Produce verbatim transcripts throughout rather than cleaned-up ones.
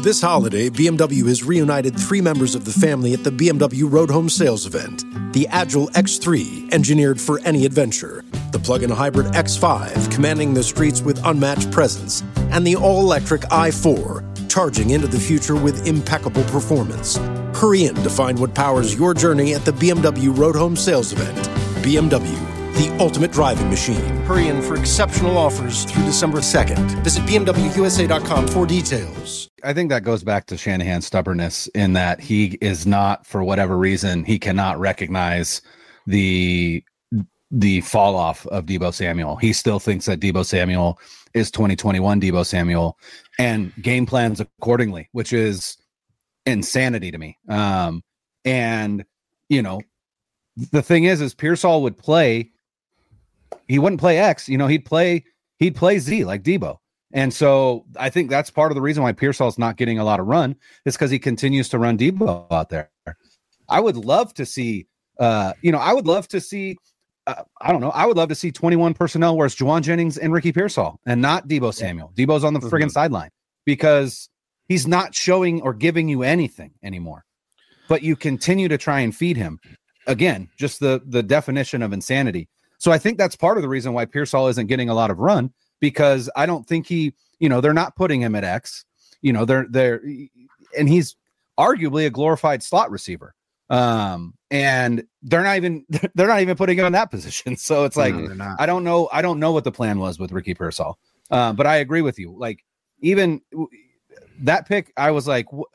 This holiday, B M W has reunited three members of the family at the B M W Road Home Sales event. The Agile X three, engineered for any adventure. The plug-in hybrid X five, commanding the streets with unmatched presence. And the all-electric i four, charging into the future with impeccable performance. Hurry in to find what powers your journey at the B M W Road Home Sales event. B M W, the ultimate driving machine. Hurry in for exceptional offers through December second. Visit B M W U S A dot com for details. I think that goes back to Shanahan's stubbornness in that he is not, for whatever reason, he cannot recognize the the fall off of Deebo Samuel. He still thinks that Deebo Samuel is twenty twenty-one Deebo Samuel and game plans accordingly, which is insanity to me. Um, and, you know, the thing is, is Pearsall would play, he wouldn't play X, you know, he'd play, he'd play Z like Deebo. And so I think that's part of the reason why Pearsall's not getting a lot of run is because he continues to run Deebo out there. I would love to see, uh, you know, I would love to see, uh, I don't know, I would love to see twenty-one personnel where it's Juwan Jennings and Ricky Pearsall and not Deebo Samuel. Yeah. Deebo's on the friggin' mm-hmm. sideline because he's not showing or giving you anything anymore. But you continue to try and feed him. Again, just the the definition of insanity. So I think that's part of the reason why Pearsall isn't getting a lot of run, because I don't think he, you know, they're not putting him at X, you know, they're they're and he's arguably a glorified slot receiver. Um, and they're not even they're not even putting him in that position. So it's like no, I don't know, I don't know what the plan was with Ricky Pearsall. Uh, but I agree with you. Like even that pick, I was like, wh-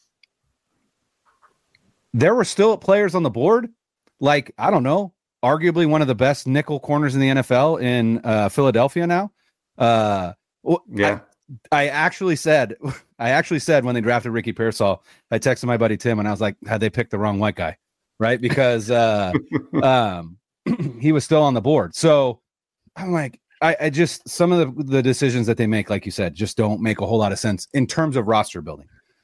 there were still players on the board. Like, I don't know, arguably one of the best nickel corners in the N F L in uh, Philadelphia now. Uh, yeah, I, I actually said, I actually said when they drafted Ricky Pearsall, I texted my buddy Tim and I was like, had they picked the wrong white guy, right? Because uh, um, he was still on the board. So I'm like, I, I just some of the, the decisions that they make, like you said, just don't make a whole lot of sense in terms of roster building.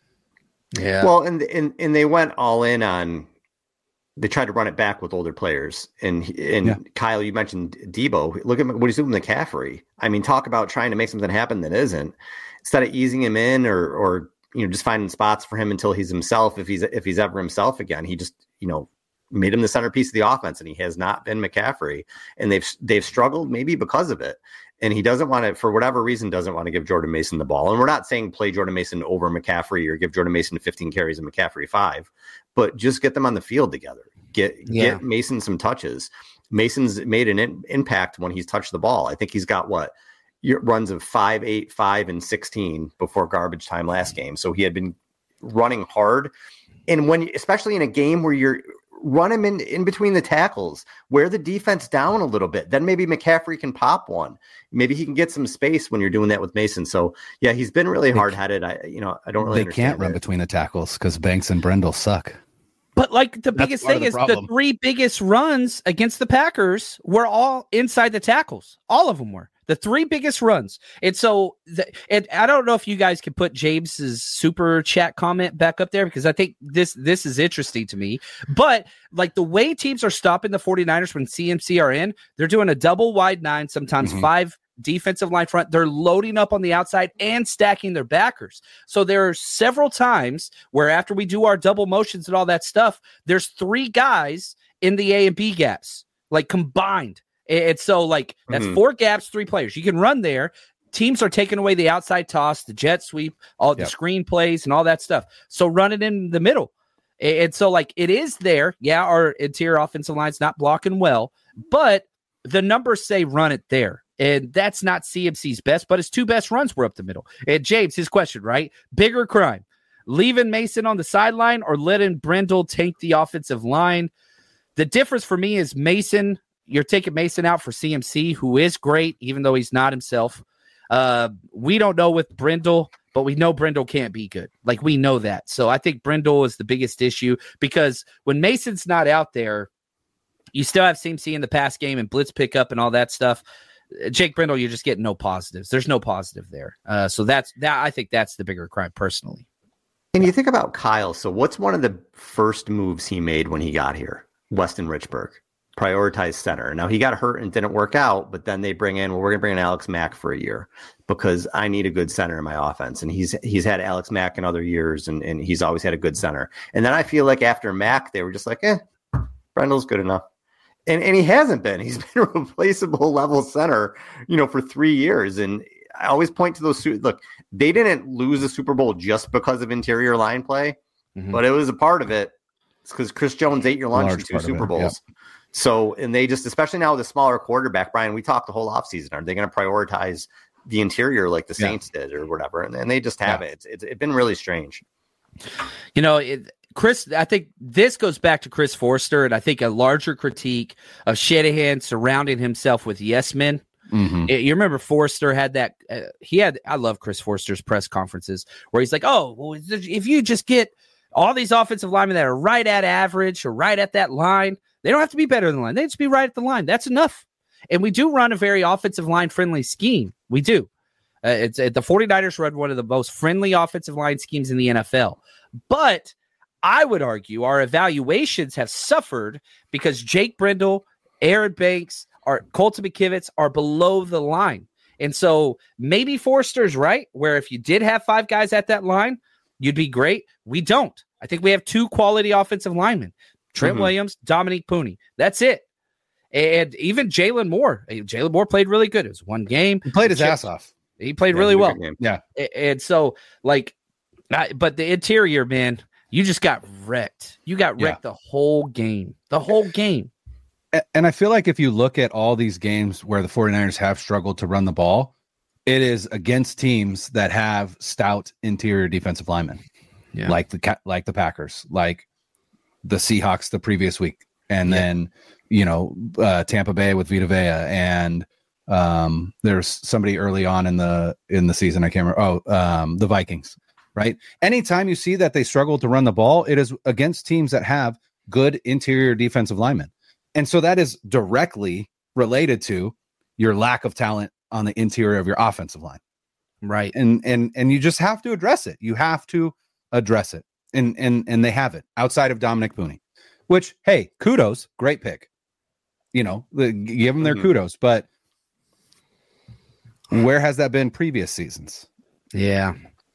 Yeah. Well, and and and they went all in on. They tried to run it back with older players. And and yeah. Kyle, you mentioned Deebo. Look at what he's doing with McCaffrey. I mean, talk about trying to make something happen that isn't. Instead of easing him in or or you know just finding spots for him until he's himself, if he's if he's ever himself again, he just you know made him the centerpiece of the offense, and he has not been McCaffrey. And they've they've struggled maybe because of it. And he doesn't want to, for whatever reason, doesn't want to give Jordan Mason the ball. And we're not saying play Jordan Mason over McCaffrey or give Jordan Mason fifteen carries and McCaffrey five, but just get them on the field together. Get yeah. get Mason some touches. Mason's made an in, impact when he's touched the ball. I think he's got what runs of five, eight, five, and sixteen before garbage time last game. So he had been running hard. And when, especially in a game where you're run him in, in between the tackles, wear the defense down a little bit. Then maybe McCaffrey can pop one. Maybe he can get some space when you're doing that with Mason. So yeah, he's been really hard headed. I, you know, I don't really. They can't run that. between the tackles because Banks and Brendel suck. But like the That's biggest thing the is problem. the three biggest runs against the Packers were all inside the tackles. All of them were the three biggest runs. And so, the, and I don't know if you guys can put James's super chat comment back up there, because I think this, this is interesting to me, but like the way teams are stopping the 49ers when C M C are in, they're doing a double wide nine, sometimes mm-hmm. five defensive line front. They're loading up on the outside and stacking their backers. So there are several times where after we do our double motions and all that stuff, there's three guys in the A and B gaps, like combined. And so like that's mm-hmm. four gaps, three players. You can run there. Teams are taking away the outside toss, the jet sweep, all yep. the screen plays and all that stuff. So run it in the middle. And so like it is there. Yeah, our interior offensive line's not blocking well, but the numbers say run it there. And that's not C M C's best, but his two best runs were up the middle. And James, his question, right? Bigger crime, leaving Mason on the sideline or letting Brendel tank the offensive line? The difference for me is Mason, you're taking Mason out for C M C, who is great, even though he's not himself. Uh, we don't know with Brendel, but we know Brendel can't be good. Like, we know that. So I think Brendel is the biggest issue, because when Mason's not out there, you still have C M C in the pass game and blitz pickup and all that stuff. Jake Brendel, you're just getting no positives. There's no positive there. Uh, so that's that. I think that's the bigger crime personally. And you think about Kyle. So what's one of the first moves he made when he got here? Weston Richburg. prioritize center. Now he got hurt and didn't work out, but then they bring in, well, we're going to bring in Alex Mack for a year because I need a good center in my offense. And he's, he's had Alex Mack in other years and, and he's always had a good center. And then I feel like after Mack, they were just like, eh, Brendle's good enough. And, and he hasn't been, he's been a replaceable level center, you know, for three years. And I always point to those, look, they didn't lose the Super Bowl just because of interior line play, mm-hmm. but it was a part of it. It's because Chris Jones ate your lunch in two Super Bowls. Yep. So, and they just, especially now with a smaller quarterback, Brian, we talked the whole offseason. Are they going to prioritize the interior like the Saints yeah. did or whatever? And, and they just have yeah. it. It's, it's, it's been really strange. You know, it, Chris, I think this goes back to Chris Forster, and I think a larger critique of Shanahan surrounding himself with yes men. Mm-hmm. It, you remember Forster had that, uh, he had, I love Chris Forster's press conferences where he's like, oh, well, if you just get all these offensive linemen that are right at average or right at that line, they don't have to be better than the line. They just be right at the line. That's enough. And we do run a very offensive line friendly scheme. We do. Uh, it's uh, the 49ers run one of the most friendly offensive line schemes in the N F L. But I would argue our evaluations have suffered because Jake Brendel, Aaron Banks, our Colton McKivitz are below the line. And so maybe Forster's right, where if you did have five guys at that line, you'd be great. We don't. I think we have two quality offensive linemen. Trent mm-hmm. Williams, Dominique Pooney. That's it. And even Jalen Moore. Jalen Moore played really good. It was one game. He played his ass off. He played yeah, really well. Yeah. And so, like, I, but the interior, man, you just got wrecked. You got wrecked yeah. the whole game. The whole game. And I feel like if you look at all these games where the 49ers have struggled to run the ball, it is against teams that have stout interior defensive linemen. Yeah. Like the like the Packers, like the Seahawks the previous week, and yeah. then you know uh, Tampa Bay with Vita Vea, and um, there's somebody early on in the in the season I can't remember. Oh, um, the Vikings, right? Anytime you see that they struggle to run the ball, it is against teams that have good interior defensive linemen, and so that is directly related to your lack of talent on the interior of your offensive line, right? And and and you just have to address it. You have to address it. And and and they have it outside of Dominic Pooney, which, hey, kudos, great pick. You know, the, give them their mm-hmm. kudos. But where has that been previous seasons? Yeah,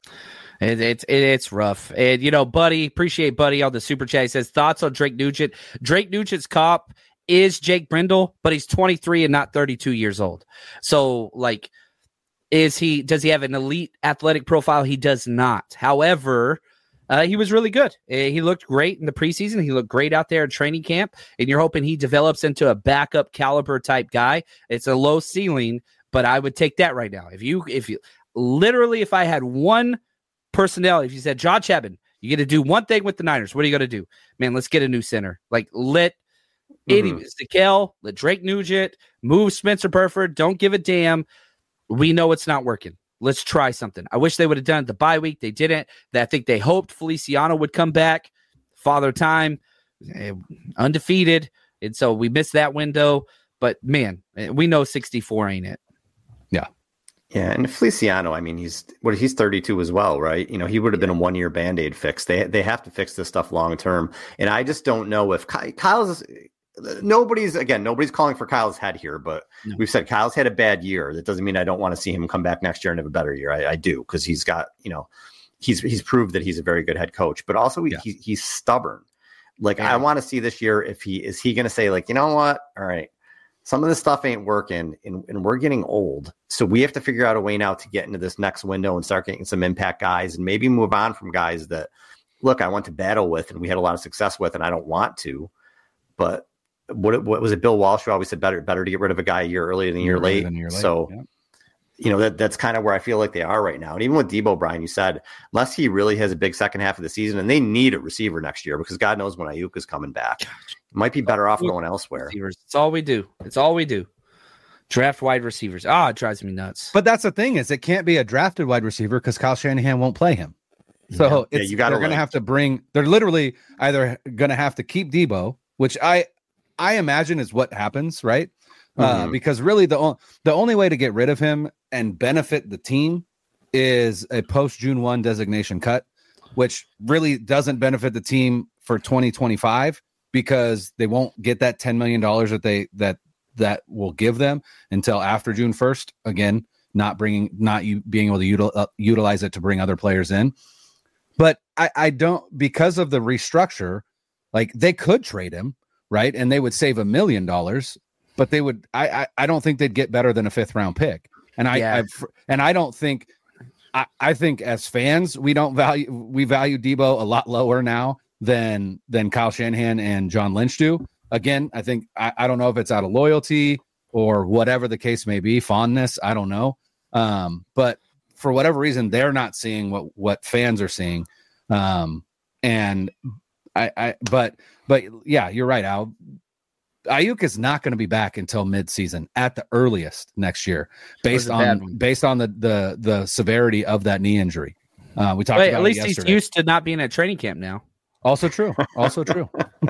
it, it's it, it's rough. And you know, Buddy, appreciate Buddy on the super chat. He says thoughts on Drake Nugent. Drake Nugent's cop is Jake Brendel, but he's twenty-three and not thirty-two years old. So, like, is he? Does he have an elite athletic profile? He does not. However. Uh, he was really good. Uh, he looked great in the preseason. He looked great out there in training camp, and you're hoping he develops into a backup caliber type guy. It's a low ceiling, but I would take that right now. If you, if you, literally, if I had one personnel, if you said, John Chapman, you get to do one thing with the Niners, what are you going to do? Man, let's get a new center. Like, let mm-hmm. Eddie Stickel, let Drake Nugent, move Spencer Burford. Don't give a damn. We know it's not working. Let's try something. I wish they would have done it the bye week. They didn't. I think they hoped Feliciano would come back. Father Time, undefeated. And so we missed that window. But, man, we know sixty-four ain't it. Yeah. Yeah, and Feliciano, I mean, he's what he's thirty-two as well, right? You know, he would have been a one-year Band-Aid fix. They they have to fix this stuff long-term. And I just don't know if Ky- Kyle's – nobody's again nobody's calling for Kyle's head here, but no. we've said Kyle's had a bad year. That doesn't mean I don't want to see him come back next year and have a better year. I, I do, because he's got, you know, he's he's proved that he's a very good head coach, but also he, yeah. he he's stubborn. Like yeah. I want to see this year if he is he going to say, like, you know what, all right, some of this stuff ain't working, and, and we're getting old, so we have to figure out a way now to get into this next window and start getting some impact guys, and maybe move on from guys that, look, I went to battle with and we had a lot of success with, and I don't want to, but. What, what was it? Bill Walsh who always said better better to get rid of a guy a year early than a year late. Than a year late. So, yeah. you know, that that's kind of where I feel like they are right now. And even with Debo, Brian, you said, unless he really has a big second half of the season, and they need a receiver next year because God knows when Ayuk is coming back. It might be better off going elsewhere. Receivers. It's all we do. It's all we do. Draft wide receivers. Ah, oh, it drives me nuts. But that's the thing is it can't be a drafted wide receiver because Kyle Shanahan won't play him. So yeah. it's, yeah, you gotta they're going to have to bring – they're literally either going to have to keep Debo, which I – I imagine is what happens, right? Mm-hmm. Uh, because really the, o- the only way to get rid of him and benefit the team is a post-June first designation cut, which really doesn't benefit the team for twenty twenty-five because they won't get that ten million dollars that they that that will give them until after June first. Again, not bringing, not you being able to util, uh, utilize it to bring other players in. But I, I don't, because of the restructure, like they could trade him, right? And they would save a million dollars, but they would, I, I, I don't think they'd get better than a fifth round pick. And I, yeah. I and I don't think, I, I think as fans, we don't value, we value Deebo a lot lower now than, than Kyle Shanahan and John Lynch do. Again, I think, I, I don't know if it's out of loyalty or whatever the case may be, fondness, I don't know. Um, but for whatever reason, they're not seeing what, what fans are seeing. Um, and I, I, but, but yeah, you're right, Al. Ayuk is not going to be back until mid-season at the earliest next year, based on based on the the the severity of that knee injury. Uh, we talked Wait, about at least it yesterday. He's used to not being at training camp now. Also true. Also true.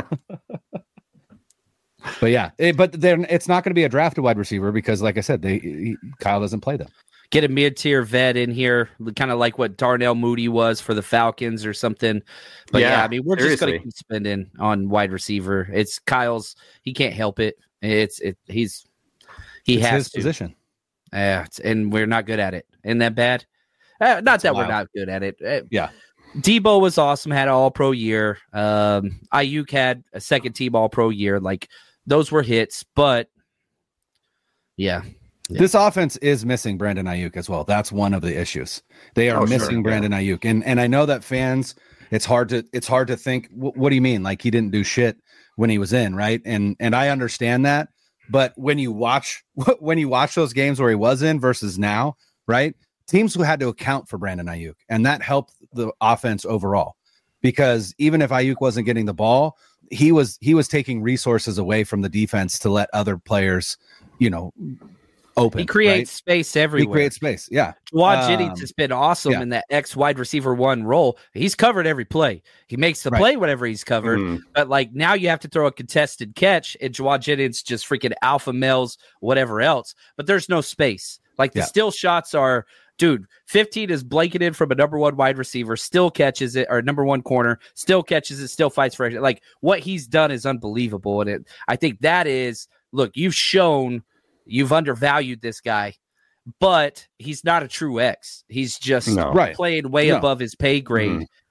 But yeah, it, but then it's not going to be a drafted wide receiver because, like I said, they he, Kyle doesn't play them. Get a mid-tier vet in here, kind of like what Darnell Mooney was for the Falcons or something. But yeah, yeah I mean, we're seriously. just going to keep spending on wide receiver. It's Kyle's. He can't help it. It's it. He's he it's has his to. position. Yeah, uh, and we're not good at it. Isn't that bad? Uh, not That's that wild. We're not good at it. Uh, yeah. Deebo was awesome. Had an All-Pro year. Um, Ayuk had a second team All-Pro year. Like those were hits, but yeah. Yeah. This offense is missing Brandon Ayuk as well. That's one of the issues. They are oh, missing sure. Brandon yeah. Ayuk, and and I know that fans, it's hard to it's hard to think. W- what do you mean? Like he didn't do shit when he was in, right? And and I understand that, but when you watch when you watch those games where he was in versus now, right? Teams who had to account for Brandon Ayuk, and that helped the offense overall. Because even if Ayuk wasn't getting the ball, he was he was taking resources away from the defense to let other players, you know. Open, he creates right? space everywhere. He creates space, yeah. Jawad um, Jennings has been awesome yeah. in that X wide receiver one role. He's covered every play. He makes the right. play whatever he's covered. Mm. But like now you have to throw a contested catch, and Jawad Jennings just freaking alpha males, whatever else. But there's no space. Like the yeah. still shots are, dude, fifteen is blanketed from a number one wide receiver, still catches it, or number one corner, still catches it, still fights for it. Like what he's done is unbelievable. And it, I think that is, look, you've shown you've undervalued this guy, but he's not a true X. He's just no. right. playing way no. above his pay grade. Mm.